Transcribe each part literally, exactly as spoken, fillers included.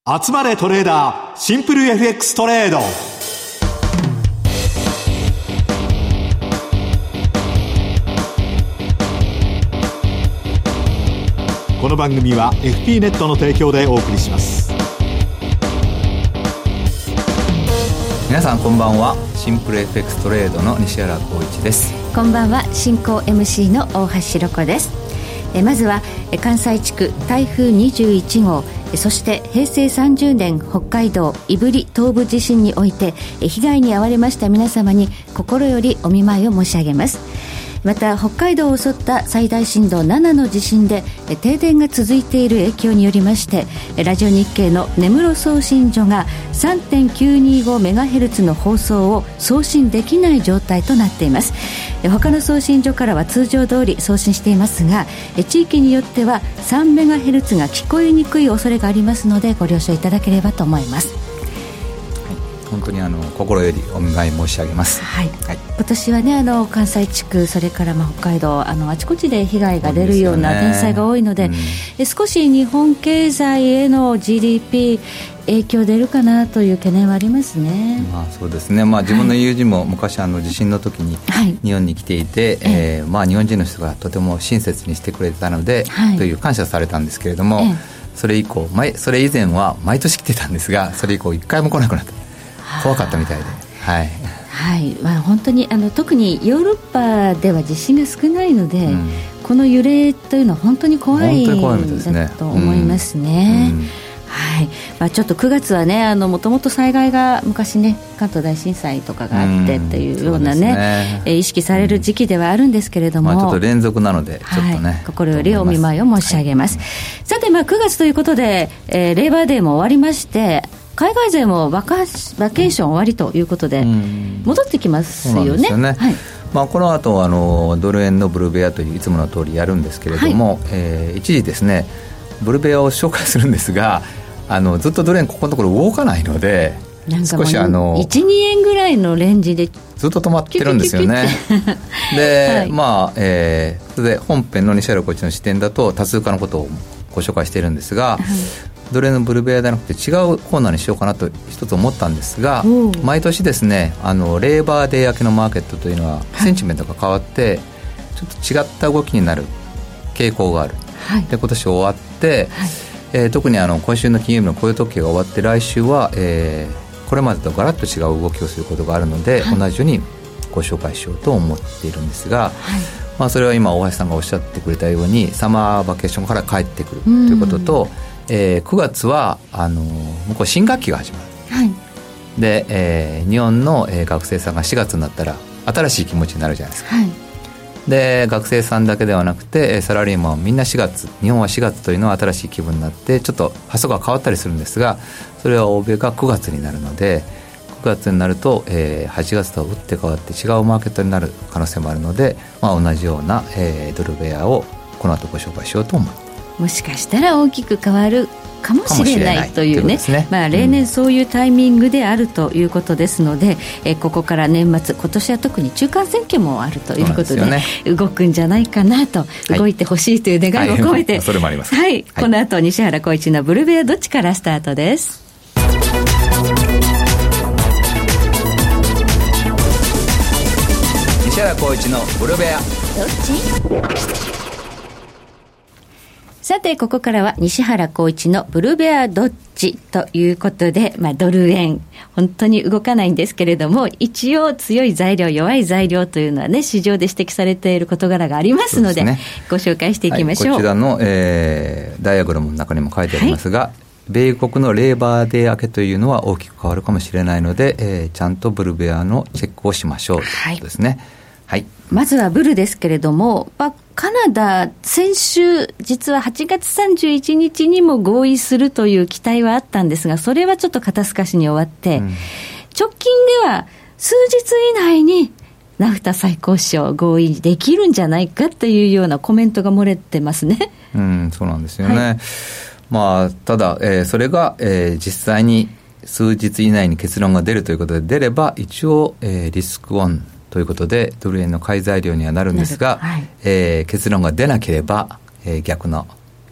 集まれトレーダーシンプル エフエックス トレード。この番組は エフピー ネットの提供でお送りします。 皆さんこんばんは。シンプル エフエックス トレードの西原光一です。 こんばんは。進行 エムシー の大橋ろ子です。えまずは関西地区台風にじゅういち号、そして平成さんじゅうねん北海道胆振東部地震において被害に遭われました皆様に心よりお見舞いを申し上げます。また北海道を襲った最大震度ななの地震で停電が続いている影響によりましてラジオ日経の根室送信所が さんてんきゅうにごメガヘルツ の放送を送信できない状態となっています。他の送信所からは通常通り送信していますが、地域によってはさんメガヘルツ が聞こえにくい恐れがありますのでご了承いただければと思います。 本当にあの心よりお見舞い申し上げます。 はいはい、今年はねあの関西地区それからまあ北海道あのあちこちで被害が出るような天災が多いので、うん、少し日本経済への ジーディーピー 影響出るかなという懸念はありますね。 まあ、そうですね、まあ、自分の友人も昔あの地震の時に日本に来ていて、はいえーまあ、日本人の人がとても親切にしてくれてたので、はい、という感謝されたんですけれども、えー、それ以降前それ以前は毎年来てたんですがそれ以降一回も来なくなった怖かったみたいで、はいはいまあ、本当にあの特にヨーロッパでは地震が少ないので、うん、この揺れというのは本当に怖いだと思いますね。うんうんはいまあ、ちょっとくがつはねもともと災害が昔ね関東大震災とかがあってっていうような ね,、うんねえー、意識される時期ではあるんですけれども、 まあ、ちょっと連続なのでちょっとね、 はい、心よりお見舞いを申し上げます、はい、さて、まあ、くがつということで、えー、レーバーデーも終わりまして海外勢もバカバケーション終わりということで戻ってきますよね。そうなんですよね、はいまあ、この後あのドル円のブルベアといういつもの通りやるんですけれども、はいえー、一時ですねブルベアを紹介するんですがあのずっとドル円ここのところ動かないのでなんか少しあのいち、にえんぐらいのレンジでずっと止まってるんですよねで、はいまあえー、それで本編の西原コーチの視点だと多数化のことをご紹介しているんですが、はいドル円のブルベアではなくて違うコーナーにしようかなと一つ思ったんですが毎年ですねあのレーバーデー明けのマーケットというのはセンチメントが変わって、はい、ちょっと違った動きになる傾向がある、はい、で今年終わって、はいえー、特にあの今週の金曜日の雇用統計が終わって来週は、えー、これまでとガラッと違う動きをすることがあるので、はい、同じようにご紹介しようと思っているんですが、はいまあ、それは今大橋さんがおっしゃってくれたようにサマーバケーションから帰ってくるということとえー、くがつはあの向こう新学期が始まる、はいでえー、日本の、えー、学生さんがしがつになったら新しい気持ちになるじゃないですか、はい、で学生さんだけではなくてサラリーマンはみんなしがつ日本はしがつというのは新しい気分になってちょっと発想が変わったりするんですがそれは欧米がくがつになるのでくがつになると、えー、はちがつとは打って変わって違うマーケットになる可能性もあるので、まあ、同じような、えー、ドルベアをこの後ご紹介しようと思います。 もしかしたら大きく変わるかもしれないという ね, ね、 まあ、例年そういうタイミングであるということですので、うんえここから年末今年は特に中間選挙もあるということ で, で、ね、動くんじゃないかなと、はい、動いてほしいという願いを込めて、 はい、それもあります、 はいはい、この後西原浩一のブルベアどっちからスタートです。 西原浩一のブルベアどっちさてここからは西原浩一のブルベアどっちということで、まあ、ドル円本当に動かないんですけれども一応強い材料弱い材料というのはね市場で指摘されている事柄がありますの で, で、ね、ご紹介していきましょう、 はい、こちらの、えー、ダイアグラムの中にも書いてありますが、はい、米国のレーバーデー明けというのは大きく変わるかもしれないので、えー、ちゃんとブルベアのチェックをしましょうということですね、はいはい、 まずはブルですけれども、まあ、カナダ先週実ははちがつさんじゅういちにちにも合意するという期待はあったんですがそれはちょっと肩透かしに終わって、うん、直近では数日以内にナフタ最高賞合意できるんじゃないかというようなコメントが漏れてますね。 うん、そうなんですよね、はい、まあ、ただ、えー、それが、えー、実際に数日以内に結論が出るということで出れば一応、えー、リスクオンということでドル円の買い材料にはなるんですが、はい、えー、結論が出なければ、えー、逆の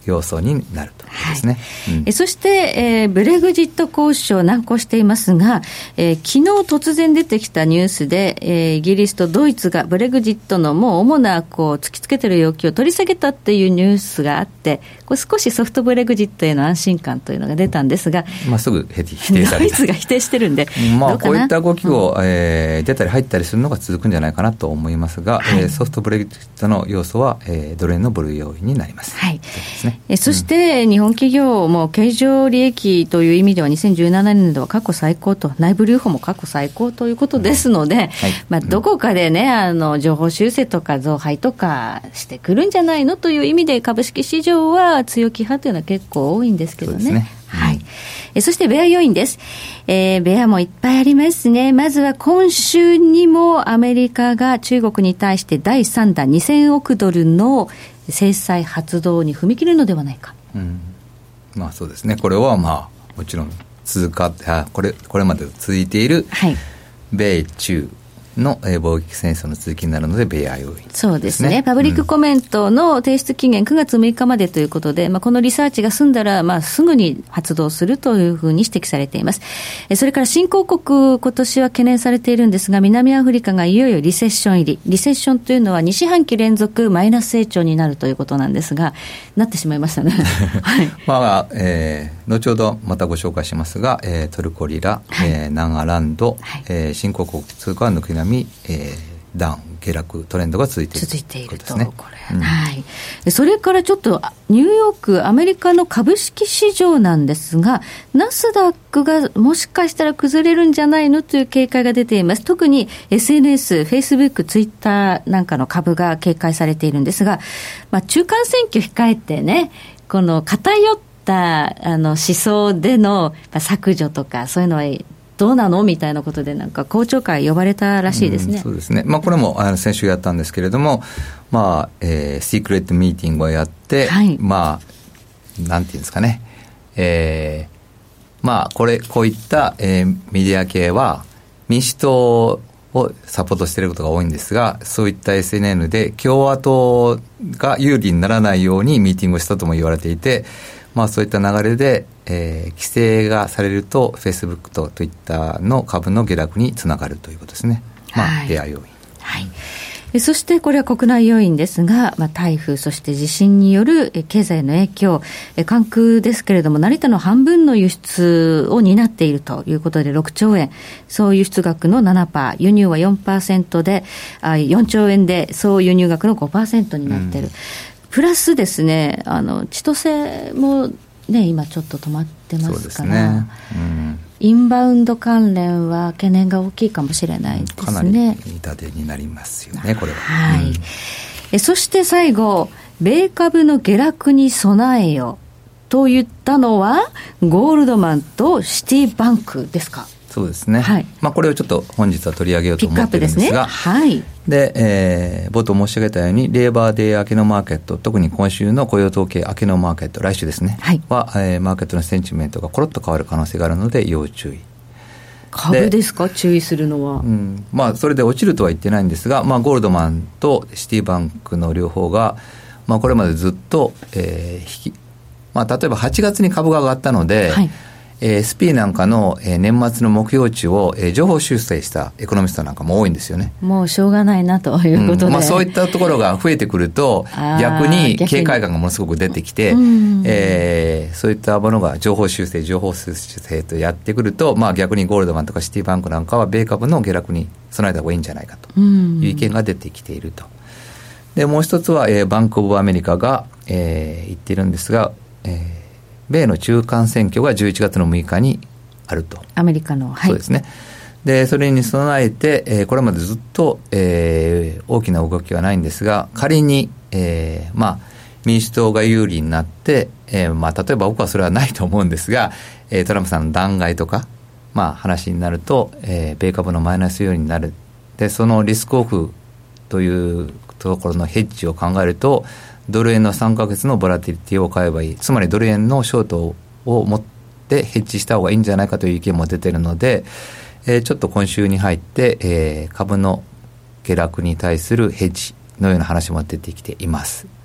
要素になるということですね、 はい、うん、えそして、えー、ブレグジット交渉難航していますが、えー、昨日突然出てきたニュースで、えー、イギリスとドイツがブレグジットのもう主なこう突きつけている要求を取り下げたっていうニュースがあって、これ少しソフトブレグジットへの安心感というのが出たんですが、 まあ、すぐ否定されたドイツが否定してるんで、 まあ、こういった動きを、うん、えー、出たり入ったりするのが続くんじゃないかなと思いますが、はい、えー、ソフトブレグジットの要素は、えー、ドル円の部類要因になります、 はい、そうですね。えそして、うん、日本企業も経常利益という意味ではにせんじゅうななねん度は過去最高と、内部留保も過去最高ということですので、うん、はい、まあ、どこかでね、あの情報修正とか増配とかしてくるんじゃないのという意味で株式市場は強気派というのは結構多いんですけど ね, そうですね、はい、えそしてベア要因です、えー、ベアもいっぱいありますね。まずは今週にもアメリカが中国に対してだいさんだんにせんおくドルの制裁発動に踏み切るのではないか、 うん、まあそうですね。これはまあもちろん続かあこれこれまで続いている米中の貿易戦争の続きになるのでベア要因、 そうですね。パブリックコメントの提出期限くがつむいかまでということで、まあ、このリサーチが済んだら、まあ、すぐに発動するというふうに指摘されています。それから新興国、今年は懸念されているんですが、南アフリカがいよいよリセッション入り、リセッションというのはに四半期連続マイナス成長になるということなんですが、なってしまいましたね、はい、まあえー、後ほどまたご紹介しますが、えー、トルコリラ、はい、えー、ナガランド、はい、えー、新興国通貨は軒並み、えーダウン下落トレンドが続いている続いていると、これ、うん、はい、それからちょっとニューヨークアメリカの株式市場なんですが、ナスダックがもしかしたら崩れるんじゃないのという警戒が出ています。特に エスエヌエス、フェイスブック、ツイッターなんかの株が警戒されているんですが、まあ、中間選挙控えてね、この偏ったあの思想での削除とかそういうのはどうなのみたいなことでなんか公聴会呼ばれたらしいですね、 うん、そうですね、まあ、これもあの先週やったんですけれども、まあえー、シークレットミーティングをやって、はい、まあなんていうんですかね、えー、まあこれこういった、えー、メディア系は民主党をサポートしていることが多いんですが、そういった エスエヌエヌ で共和党が有利にならないようにミーティングをしたとも言われていて、まあ、そういった流れで、えー、規制がされるとフェイスブックと Twitter の株の下落につながるということですね、まあ、はい、ベア要因、 はい、えそしてこれは国内要因ですが、まあ、台風そして地震によるえ経済への影響、え関空ですけれども成田の半分の輸出を担っているということでろくちょうえん、総輸出額の ななパーセント、輸入は よんパーセント であよんちょうえんで総輸入額の ごパーセント になっている、うん、プラスですね、あの千歳もね今ちょっと止まってますから、そうですね、うん、インバウンド関連は懸念が大きいかもしれないですね。 かなり痛手になりますよねこれは、 はい、うん、えそして最後、米株の下落に備えよと言ったのはゴールドマンとシティバンクですか。 そうですね、はい、まあ、これをちょっと本日は取り上げようと思ってるんですが、 ピックアップですね、はい、 で、えー、冒頭申し上げたようにレーバーデー明けのマーケット、特に今週の雇用統計明けのマーケット、来週ですね、はい、は、えー、マーケットのセンチメントがコロッと変わる可能性があるので要注意。 株ですか、注意するのは、 うん、まあ、それで落ちるとは言ってないんですが、まあ、ゴールドマンとシティバンクの両方が、まあ、これまでずっと、えー引きまあ、例えばはちがつに株が上がったので、はい、エスピー なんかの年末の目標値を情報修正したエコノミストなんかも多いんですよね。 もうしょうがないなということで、 うん、まあ、そういったところが増えてくると逆に警戒感がものすごく出てきて、えー、そういったものが情報修正情報修正とやってくると、まあ、逆にゴールドマンとかシティバンクなんかは米株の下落に備えた方がいいんじゃないかという意見が出てきていると。でもう一つは、えー、バンクオブアメリカが、えー、言っているんですが、えー米の中間選挙がじゅういちがつのむいかにあると。 アメリカの、はい、 そうですね。でそれに備えて、えー、これまでずっと、えー、大きな動きはないんですが、仮に、えーまあ、民主党が有利になって、えーまあ、例えば僕はそれはないと思うんですが、えー、トランプさんの弾劾とか、まあ、話になると、えー、米株のマイナス要因になる。でそのリスクオフというところのヘッジを考えるとドル円のさんかげつのボラティリティを買えばいい、つまりドル円のショートを持ってヘッジした方がいいんじゃないかという意見も出ているので、えー、ちょっと今週に入って、えー、株の下落に対するヘッジのような話も出てきています。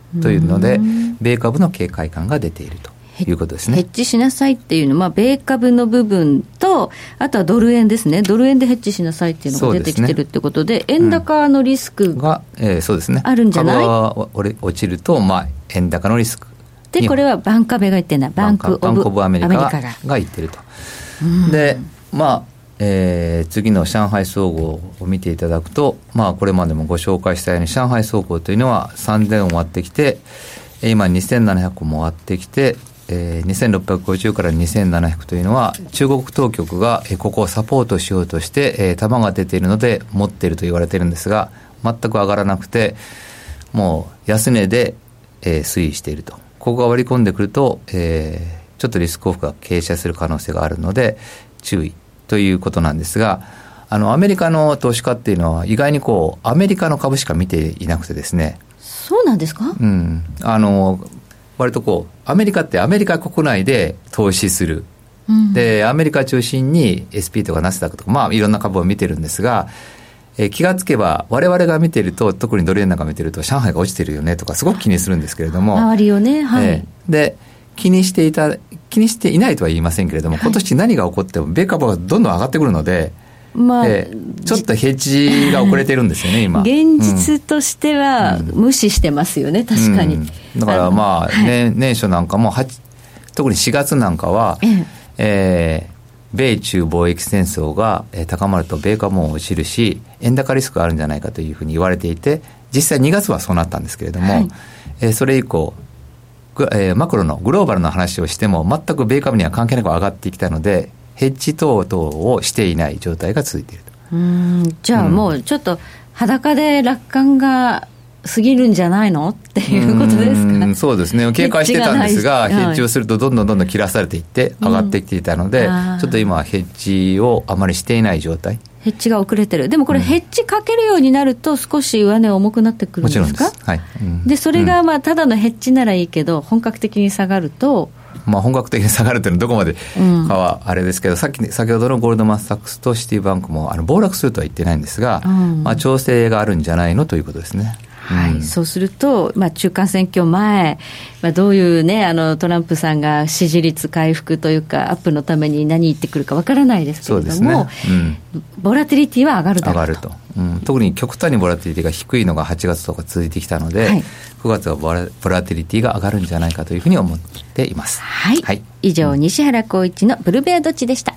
というので米株の警戒感が出ているということですね。 ヘッジしなさいっていうのは、まあ、米株の部分とあとはドル円ですね。ドル円でヘッジしなさいっていうのが出てきてるってこと で, で、ね、円高のリスクが、うんえー、そうですね、あるんじゃない。 株は落ちると、まあ、円高のリスクで、これはバンカベが言ってるな、バンクオブ、 バンクオブアメリカ が, が言ってると、うん、でまあえー、次の上海総合を見ていただくと、まあ、これまでもご紹介したように上海総合というのはさんぜんを割ってきて今にせんななひゃくも割ってきて、えー、にせんろっぴゃくごじゅうからにせんななひゃくというのは中国当局が、えー、ここをサポートしようとして、えー、玉が出ているので持っていると言われているんですが全く上がらなくてもう安値で、えー、推移していると。ここが割り込んでくると、えー、ちょっとリスクオフが傾斜する可能性があるので注意ということなんですが、あのアメリカの投資家っていうのは意外にこうアメリカの株しか見ていなくてですね。 そうなんですか？ うん、あの割とこうアメリカってアメリカ国内で投資する、うん、でアメリカ中心に エスピー とかナスダックとか、まあ、いろんな株を見てるんですが、えー、気がつけば我々が見てると特にドル円なんか見てると上海が落ちてるよねとかすごく気にするんですけれども周りをね、はいえー、で気にしていた気にしていないとは言いませんけれども、今年何が起こっても米株がどんどん上がってくるので、まあえー、ちょっとヘッジが遅れてるんですよね今現実としては無視してますよね、うん、確かに、うん、 だからまあ、はいね、年初なんかも特にしがつなんかは、ええー、米中貿易戦争が高まると米株も落ちるし円高リスクがあるんじゃないかというふうに言われていて実際にがつはそうなったんですけれども、はいえー、それ以降えー、マクロのグローバルな話をしても全く米株には関係なく上がってきたのでヘッジ等々をしていない状態が続いていると。 うーんじゃあもうちょっと裸で楽観が過ぎるんじゃないのっていうことですか？ うんそうですね、警戒してたんですがヘッジをするとどんどんどんどん切らされていって上がってきていたので、うん、ちょっと今はヘッジをあまりしていない状態。 ヘッジが遅れてる。でもこれヘッジかけるようになると少し上値重くなってくるんですか？ もちろんです、はいうん、 でそれがまあただのヘッジならいいけど本格的に下がると、 まあ、本格的に下がるというのはどこまでかはあれですけど、うん、さっき先ほどのゴールドマンサックスとシティバンクもあの暴落するとは言ってないんですが、うんまあ、調整があるんじゃないのということですね。 はい、うん、そうすると、まあ、中間選挙前、まあ、どういう、ね、あのトランプさんが支持率回復というかアップのために何言ってくるかわからないですけれども、そうですねうん、ボラティリティは上がるだろうと。上がると、 うん、特に極端にボラティリティが低いのがはちがつとか続いてきたので、はい、くがつはボラ、ボラティリティが上がるんじゃないかというふうに思っています。 はい、はい、以上、うん、西原光一のブルベアどっちでした。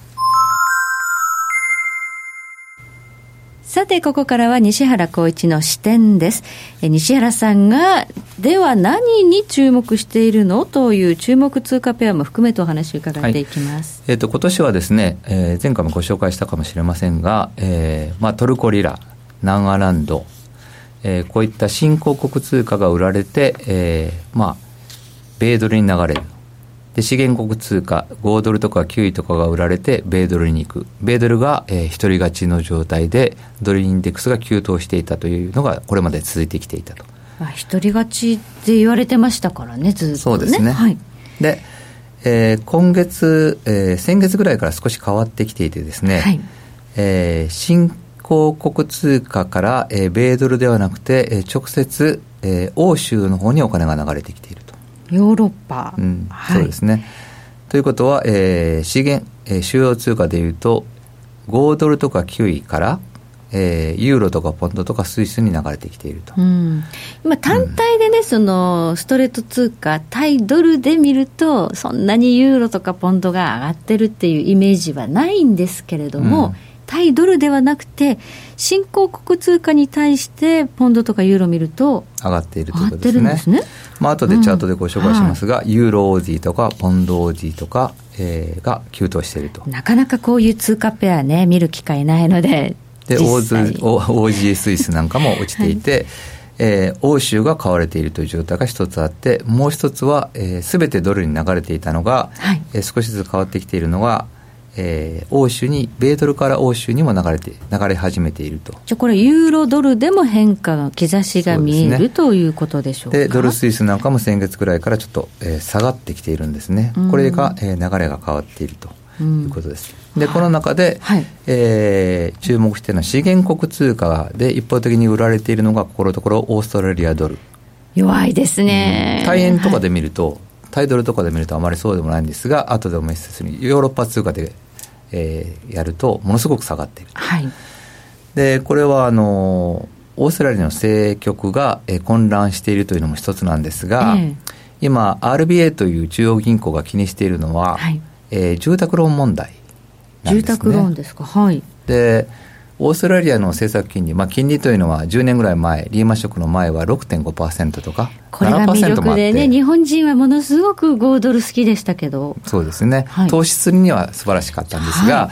さてここからは西原光一の視点です。え西原さんがでは何に注目しているのという注目通貨ペアも含めてお話を伺っていきます、 はいえー、と今年はですね、えー、前回もご紹介したかもしれませんが、えーまあ、トルコリラ、南アランド、えー、こういった新興国通貨が売られて、えーまあ、米ドルに流れる。で資源国通貨ごドルとかキウイとかが売られて米ドルに行く。米ドルが、えー、一人勝ちの状態でドルインデックスが急騰していたというのがこれまで続いてきていたと。 あ一人勝ちって言われてましたからねずっとね。 そうですね、はい、で、えー、今月、えー、先月ぐらいから少し変わってきていてですね、はいえー、新興国通貨から、えー、米ドルではなくて、えー、直接、えー、欧州の方にお金が流れてきていると。 ヨーロッパ、 うんはい、そうですね。ということは、えー、資源、えー、主要通貨でいうとごドルとかキウイから、えー、ユーロとかポンドとかスイスに流れてきていると、うん、 今単体でね、うん、そのストレート通貨対ドルで見るとそんなにユーロとかポンドが上がってるっていうイメージはないんですけれども、うん対ドルではなくて新興国通貨に対してポンドとかユーロ見ると上がっているということですね。上がってるんですね。まあ後でチャートでご紹介しますが、うんはい、ユーロオージーとかポンドオージーとか、えー、が急騰していると。 なかなかこういう通貨ペアね見る機会ないのでで オージー スイスなんかも落ちていて、はいえー、欧州が買われているという状態が一つあってもう一つは、えー、全てドルに流れていたのが、はいえー、少しずつ変わってきているのがえー、欧州に米ドルから欧州にも流れて流れ始めていると。 じゃあこれユーロドルでも変化の兆しが見える、ね、ということでしょうか。 でドルスイスなんかも先月くらいからちょっと、えー、下がってきているんですね。これが、えー、流れが変わっているということです、うん、でこの中で、はいえー、注目しているのは資源国通貨で一方的に売られているのがここのところオーストラリアドル弱いですね、 うん、大円とかで見ると、はい、タイドルとかで見るとあまりそうでもないんですが、後でお見せするヨーロッパ通貨で、えー、やるとものすごく下がっている、 はい、 でこれはあのオーストラリアの政局が、えー、混乱しているというのも一つなんですが、えー、今 アールビーエー という中央銀行が気にしているのは、はい、えー、住宅ローン問題なんですね。 住宅ローンですか。はい。 でオーストラリアの政策金利、まあ、金利というのはじゅうねんぐらい前、リーマンショックの前は ろくてんごパーセント とかこれが魅力でね、日本人はものすごくごドル好きでしたけど、 そうですね、はい、投資するには素晴らしかったんですが、はい、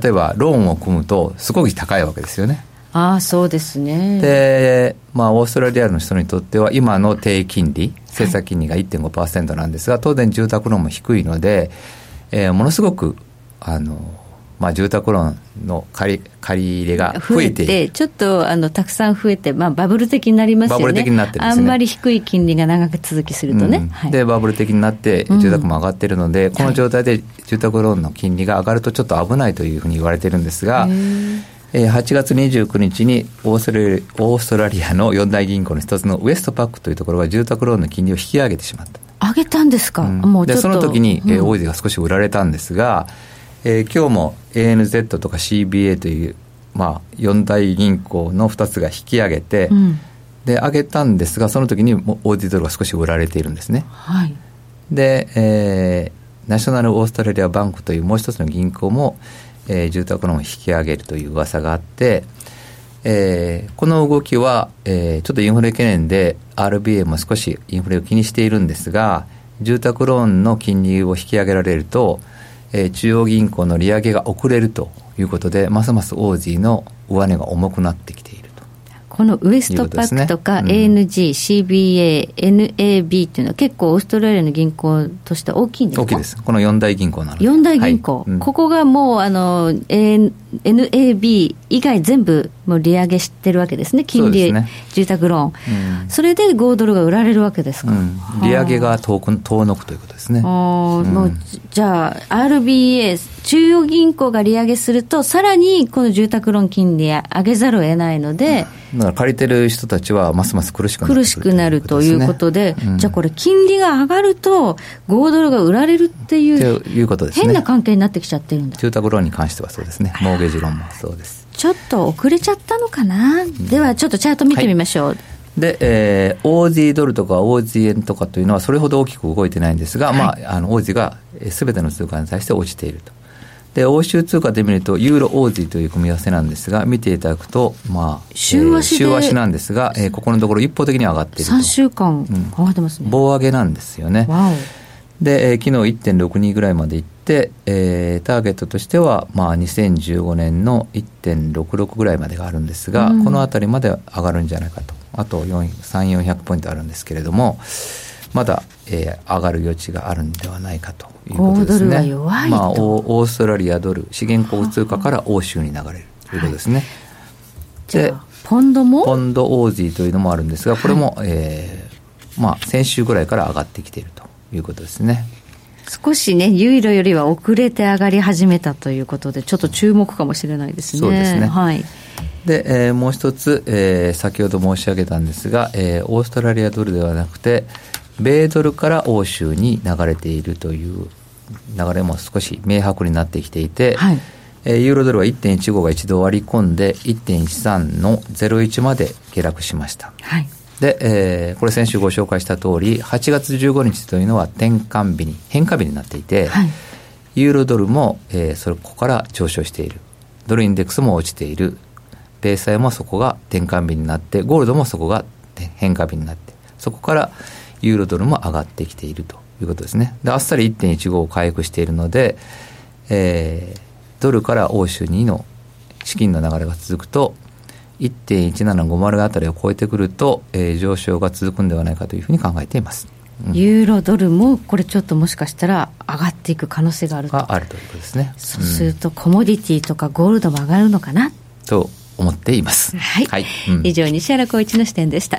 例えばローンを組むとすごく高いわけですよね。 ああ、そうですね。 で、まあ、オーストラリアの人にとっては今の低金利、政策金利が いってんごパーセント なんですが、はい、当然住宅ローンも低いので、えー、ものすごくあのまあ、住宅ローンの借り、借り入れが増えて増えてちょっとあのたくさん増えて、まあ、バブル的になりますよね。 バブル的になってるんですね。 あんまり低い金利が長く続きするとね、うん、はい、でバブル的になって住宅も上がっているので、うん、この状態で住宅ローンの金利が上がるとちょっと危ないというふうに言われているんですが、えー、はちがつにじゅうくにちにオーストラリア、オーストラリアの四大銀行の一つのウエストパックというところが住宅ローンの金利を引き上げてしまった。 上げたんですか、うん、もうちょっとでその時に、うん、えー、オイルが少し売られたんですが、えー、今日も エーエヌゼット とか シービーエー という、まあ、四大銀行のふたつが引き上げて、うん、で上げたんですが、その時にオーディドルが少し売られているんですね、 はい、 で、えー、ナショナルオーストラリアバンクというもう一つの銀行も、えー、住宅ローンを引き上げるという噂があって、えー、この動きは、えー、ちょっとインフレ懸念で アールビーエー も少しインフレを気にしているんですが、住宅ローンの金利を引き上げられると、えー、中央銀行の利上げが遅れるということで、ますますオージーの上値が重くなってきていると。 このウエストパックとか エーエヌジー、うん、シービーエー、エヌエービー というのは結構オーストラリアの銀行として大きいんですか？ 大きいです。この四大銀行なので。 四大銀行、はい、うん、ここがもうあの エヌエービー 以外全部もう利上げしてるわけですね。金利、ね、住宅ローン、うん、それでごドルが売られるわけですか？うん、 利上げが遠く遠のくということですね。 あ、うん、もうじゃあ アールビーエー 中央銀行が利上げするとさらにこの住宅ローン金利上げざるを得ないので、 うん、だから借りてる人たちはますます苦しくなる苦しくなるということで、うん、じゃあこれ金利が上がるとごドルが売られるっていう、 ということですね。 変な関係になってきちゃってるんだ。 住宅ローンに関してはそうですね。モーゲージローンもそうです。 ちょっと遅れちゃったのかな、うん、ではちょっとチャート見てみましょう、はい、 で、えー、オージードルとかオージー円とかというのはそれほど大きく動いてないんですが、はい、まあ、あのオージーが全ての通貨に対して落ちていると。で欧州通貨で見るとユーロオージーという組み合わせなんですが、見ていただくと、まあ、 週足で、 えー、週足なんですが、えー、ここのところ一方的に上がっていると。 さんしゅうかん上がってますね、うん、 棒上げなんですよね。 わお。 で、えー、昨日 いってんろくに ぐらいまでいって、えー、ターゲットとしては、まあ、にせんじゅうごねんの いってんろくろく ぐらいまでがあるんですが、うん、このあたりまで上がるんじゃないかと。あとさんびゃく、よんひゃくポイントあるんですけれども、まだ、えー、上がる余地があるんではないかということですね。 ごドルは弱いと、 まあ、オーストラリアドル資源国通貨から欧州に流れるということですね、はい、 でポンドもポンドオージーというのもあるんですが、これも、はい、えーまあ、先週ぐらいから上がってきているということですね。 少しね、ユーロよりは遅れて上がり始めたということで、ちょっと注目かもしれないですね。 そうですね、 はい。 で、えー、もう一つ、えー、先ほど申し上げたんですが、えー、オーストラリアドルではなくて米ドルから欧州に流れているという流れも少し明白になってきていて、はい、えー、ユーロドルは いってんいちご が一度割り込んで いってんいちさん のゼロいちまで下落しました、はい。で、えー、これ先週ご紹介した通りはちがつじゅうごにちというのは転換日に変化日になっていて、はい、ユーロドルも、えー、そこから上昇している、ドルインデックスも落ちている、米債もそこが転換日になって、ゴールドもそこが変化日になって、そこからユーロドルも上がってきているということですね。であっさり いってんいちご を回復しているので、えー、ドルから欧州にの資金の流れが続くと いってんいちななごまる あたりを超えてくると、えー、上昇が続くんではないかというふうに考えています、 うん、ユーロドルもこれちょっともしかしたら上がっていく可能性があるとがあるということですね。 そうするとコモディティとかゴールドも上がるのかなと思っています。 はい、はい、うん、以上西原浩一の視点でした。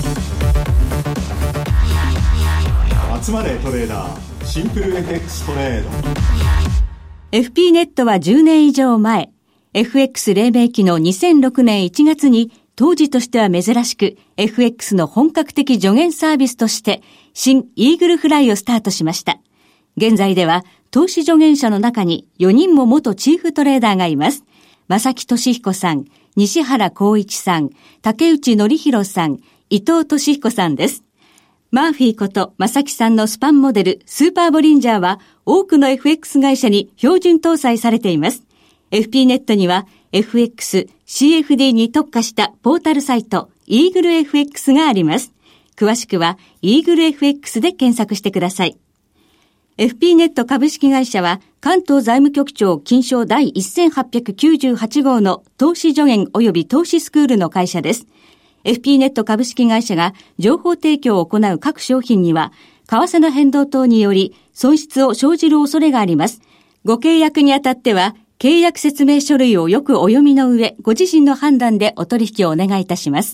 集まれトレーダーシンプル エフエックス トレード。 エフピー ネットはじゅうねん以上前 エフエックス 黎明期のにせんろくねんいちがつに当時としては珍しく エフエックス の本格的助言サービスとして新イーグルフライをスタートしました。現在では投資助言者の中によにんも元チーフトレーダーがいます。正木俊彦さん、西原光一さん、竹内則弘さん、伊藤俊彦さんです。マーフィーこと正木さんのスパンモデルスーパーボリンジャーは多くの エフエックス 会社に標準搭載されています。エフピー ネットには エフエックス、シーエフディー に特化したポータルサイトイーグル エフエックス があります。詳しくはイーグル エフエックス で検索してください。エフピー ネット株式会社は関東財務局長金賞第せんはっぴゃくきゅうじゅうはち号の投資助言及び投資スクールの会社です。エフピー ネット株式会社が情報提供を行う各商品には為替の変動等により損失を生じる恐れがあります。ご契約にあたっては契約説明書類をよくお読みの上、ご自身の判断でお取引をお願いいたします。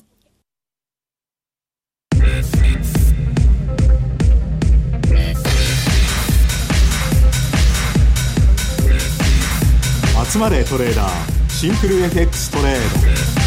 集まれトレーダーシンプル エフエックス トレード。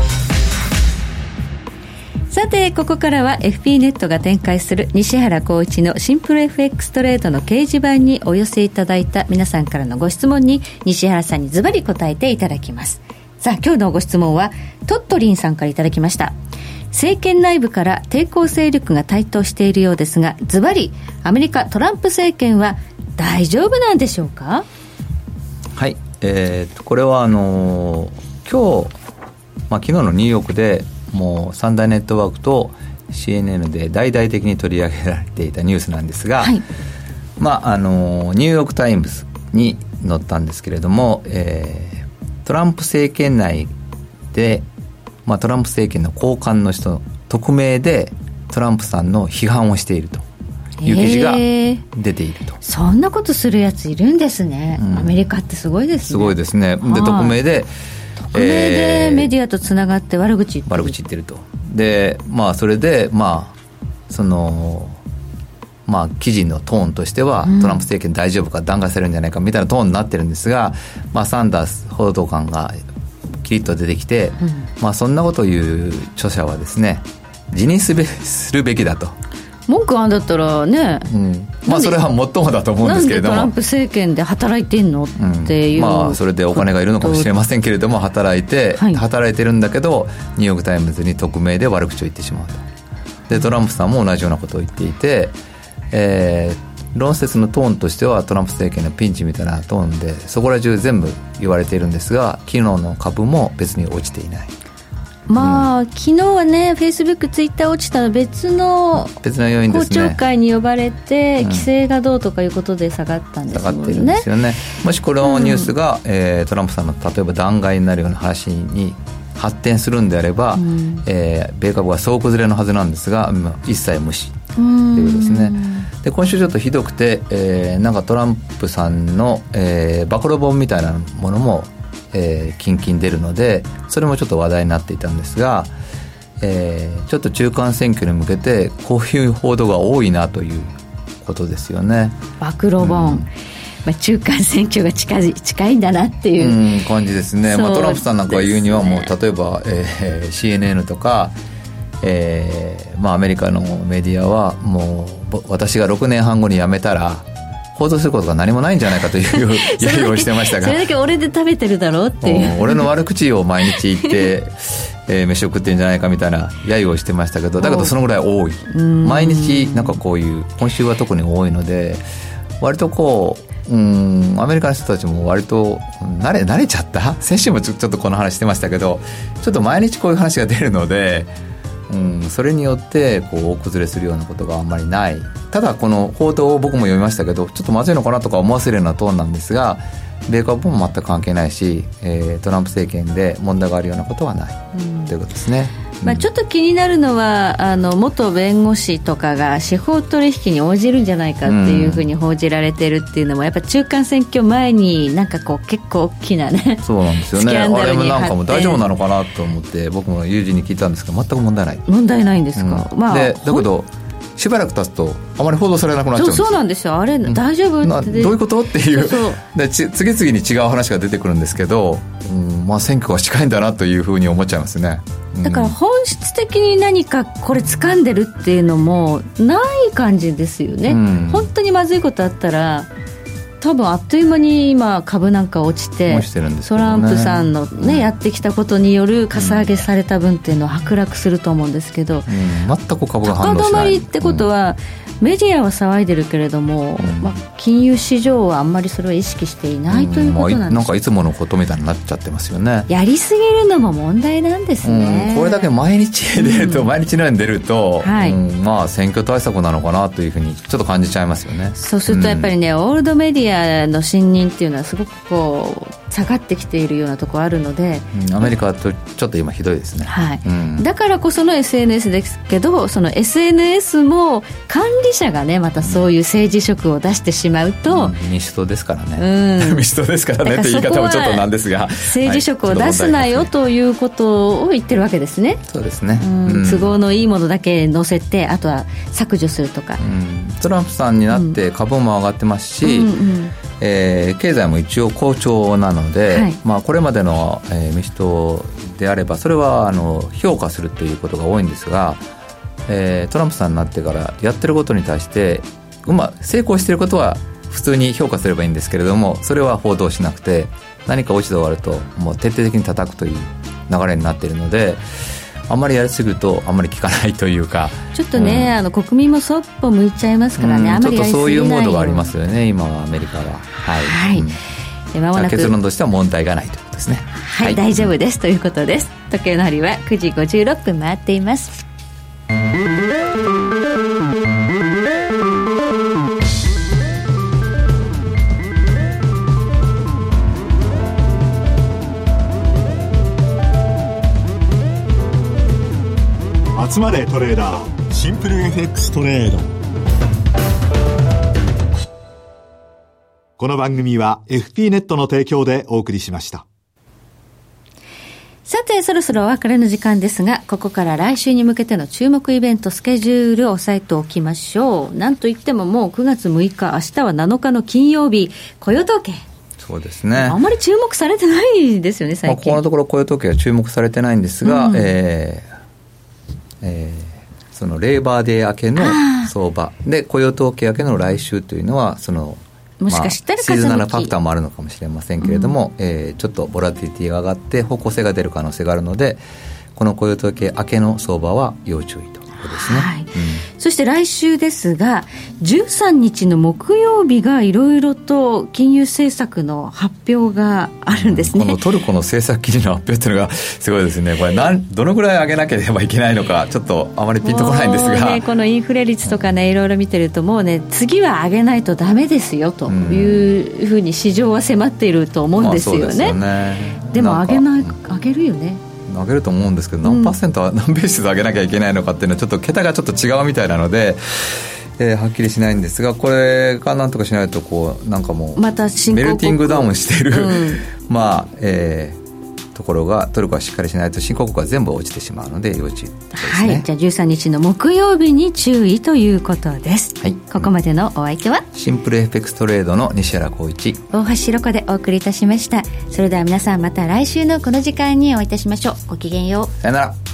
さてここからは エフピー ネットが展開する西原光一のシンプル エフエックス トレードの掲示板にお寄せいただいた皆さんからのご質問に西原さんにズバリ答えていただきます。さあ今日のご質問はトットリンさんからいただきました。政権内部から抵抗勢力が台頭しているようですが、ズバリアメリカトランプ政権は大丈夫なんでしょうか。 はい、えー、これはあのー、今日、まあ、昨日のニューヨークでもう三大ネットワークと シーエヌエヌ で大々的に取り上げられていたニュースなんですが、はい、まああのニューヨークタイムズに載ったんですけれども、えー、トランプ政権内で、まあ、トランプ政権の高官の人匿名でトランプさんの批判をしているという記事が出ていると。 そんなことするやついるんですね、うん、アメリカってすごいですね。 すごいですね。で匿名で匿名でメディアとつながって悪口言ってる、 悪口言ってると。でまあそれでまあそのまあ記事のトーンとしては、うん、トランプ政権大丈夫か弾劾されるんじゃないかみたいなトーンになってるんですが、まあ、サンダース報道官がキリッと出てきて、うんまあ、そんなことを言う著者はですね辞任すべするべきだと。 文句あんだったらね、 うんまあ、それはもっともだと思うんですけれども、 なんでトランプ政権で働いてんのっていう、 うんまあ、それでお金がいるのかもしれませんけれども働いて、はい、働いてるんだけどニューヨークタイムズに匿名で悪口を言ってしまうと。でトランプさんも同じようなことを言っていて、えー、論説のトーンとしてはトランプ政権のピンチみたいなトーンでそこら中全部言われているんですが、昨日の株も別に落ちていない。 まあ、うん、昨日はねフェイスブックツイッター落ちたの別の別の要因ですね。 公聴会に呼ばれて、うん、規制がどうとかいうことで下がったんですもんね。 下がってるんですよね。もしこのニュースが、うんえー、トランプさんの例えば弾劾になるような話に発展するんであれば、うんえー、米株は総崩れのはずなんですが一切無視ということですね。で今週ちょっとひどくて、えー、なんかトランプさんの、えー、暴露本みたいなものもえー、近々出るのでそれもちょっと話題になっていたんですが、えー、ちょっと中間選挙に向けてこういう報道が多いなということですよね。 暴露本、うんまあ、中間選挙が近い、近いんだなっていう、 うん、感じですね。まあ、トランプさんなんかが言うにはもう例えば、えー、シーエヌエヌ とか、えーまあ、アメリカのメディアはもう私がろくねんはん後に辞めたら報道することが何もないんじゃないかという揶揄をしてましたがそれだけ俺で食べてるだろうっていう俺の悪口を毎日言って、えー、飯を食ってるんじゃないかみたいな揶揄をしてましたけど、だけどそのぐらい多い。毎日なんかこういう今週は特に多いので割とこううんアメリカの人たちも割と慣れ、慣れちゃった。先週もちょ、ちょっとこの話してましたけどちょっと毎日こういう話が出るのでうん、それによってこう大崩れするようなことがあんまりない。ただこの報道を僕も読みましたけどちょっとまずいのかなとか思わせるようなトーンなんですが米株も全く関係ないし、えー、トランプ政権で問題があるようなことはない、うん、ということですね。 まあ、ちょっと気になるのはあの元弁護士とかが司法取引に応じるんじゃないかっていうふうに報じられてるっていうのもやっぱ中間選挙前になんかこう結構大きなねそうなんですよね。あれもなんかも大丈夫なのかなと思って僕も友人に聞いたんですけど全く問題ない。 問題ないんですか、 うんまあ、でだけどしばらく経つとあまり報道されなくなっちゃうんですよ。 そうなんですよ。あれ、うん、大丈夫って、 どういうことっていう、 そうそうで次々に違う話が出てくるんですけど、うん、まあ、選挙が近いんだなというふうに思っちゃいますね。うん、 だから本質的に何かこれ掴んでるっていうのもない感じですよね。うん、本当にまずいことあったら多分あっという間に今株なんか落ち て, 落ちてるんですけど、 ね、トランプさんの、ね、 うん、 やってきたことによるかさ上げされた分っていうのは剥落すると思うんですけど、うん、 全く株が反応しない。 高止まりってことは、うん、メディアは騒いでるけれども、うん、まあ、金融市場はあんまりそれを意識していないということなんです、 うん、まあ、なんかいつものことみたいになっちゃってますよね。 やりすぎるのも問題なんですね。 うん、これだけ毎日出ると、うん、毎日のように出ると、 はい、 うん、まあ、選挙対策なのかなというふうにちょっと感じちゃいますよね。 そうするとやっぱりね、うん、オールドメディアの信任っていうのはすごくこう下がってきているようなところあるので、 うん、アメリカはとちょっと今ひどいですね。 はい、 うん、 だからこその エスエヌエス ですけど、その エスエヌエス も管理者がねまたそういう政治色を出してしまうと、 うん、民主党ですからね、 うん、 民主党ですからねって言い方もちょっとなんですが、 政治色を出すなよ、はい、ということを言ってるわけですね。 そうですね、 うん、都合のいいものだけ載せてあとは削除するとか、 うん、トランプさんになって株も上がってますし、うんうんうん、えー、経済も一応好調なので、はい、まあ、これまでの、えー、民主党であればそれはあの評価するということが多いんですが、えー、トランプさんになってからやってることに対してうま成功していることは普通に評価すればいいんですけれども、それは報道しなくて何か落ち度があるともう徹底的に叩くという流れになっているので、あんまりやりすぎるとあんまり効かないというか、 ちょっとね、うん、あの国民もそっぽ向いちゃいますからね、うん、あんまりやりすぎないように、ちょっとそういうモードがありますよね今はアメリカは。はい、はい、うん、で間もなく結論としては問題がないということですね。 はい、はい、大丈夫ですということです。時計の針はくじごじゅうろっぷん回っています。 集まれトレーダーシンプル エフエックス トレード。この番組は エフピー ネットの提供でお送りしました。 さてそろそろお別れの時間ですが、ここから来週に向けての注目イベントスケジュールを押さえておきましょう。なんといってももうくがつむいか、明日はなのかの金曜日、雇用統計。 そうですね、 あまり注目されてないですよね最近。 まあ、ここのところ雇用統計は注目されてないんですが、うん、えーえー、そのレーバーデー明けの相場で雇用統計明けの来週というのはそのもしかしたら、 まあ、シーズナルファクターもあるのかもしれませんけれども、うん、えー、ちょっとボラティリティが上がって方向性が出る可能性があるので、この雇用統計明けの相場は要注意ということですね。はい、うん、 そして来週ですがじゅうさんにちの木曜日がいろいろと金融政策の発表があるんですね。 このトルコの政策金利の発表というのがすごいですね。これなんどのぐらい上げなければいけないのかちょっとあまりピンとこないんですが、 ね、このインフレ率とかねいろいろ見てるともうね次は上げないとダメですよというふうに市場は迫っていると思うんですよね。まあ、そうですよね。でも上げない上げるよね。 上げると思うんですけど、何パーセントは何ベースで上げなきゃいけないのかっていうのはちょっと桁がちょっと違うみたいなので、えー、はっきりしないんですが、これがなんとかしないとこうなんかもうまたメルティングダウンしている、うん、まあ、えーところがトルコはしっかりしないと新興国は全部落ちてしまうので要注意ですね。 はい、じゃあじゅうさんにちの木曜日に注意ということです。はい、ここまでのお相手はシンプルエフエックストレードの西原光一、 大橋ロコでお送りいたしました。それでは皆さんまた来週のこの時間にお会いいたしましょう。ごきげんよう。 さよなら。